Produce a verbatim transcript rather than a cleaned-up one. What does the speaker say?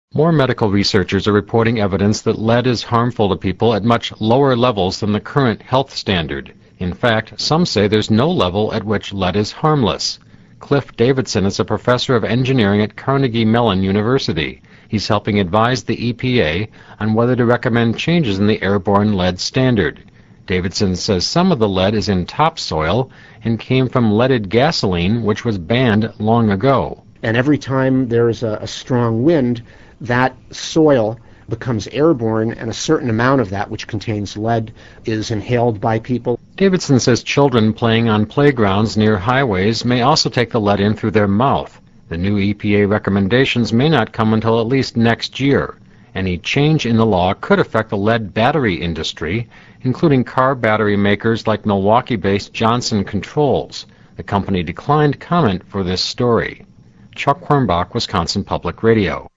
More medical researchers are reporting evidence that lead is harmful to people at much lower levels than the current health standard. In fact, some say there's no level at which lead is harmless. Cliff Davidson is a professor of engineering at Carnegie Mellon University. He's helping advise the E P A on whether to recommend changes in the airborne lead standard. Davidson says some of the lead is in topsoil and came from leaded gasoline, which was banned long ago. And every time there's a, a strong wind, that soil becomes airborne, and a certain amount of that, which contains lead, is inhaled by people. Davidson says children playing on playgrounds near highways may also take the lead in through their mouth. The new E P A recommendations may not come until at least next year. Any change in the law could affect the lead battery industry, including car battery makers like Milwaukee-based Johnson Controls. The company declined comment for this story. Chuck Hornbach, Wisconsin Public Radio.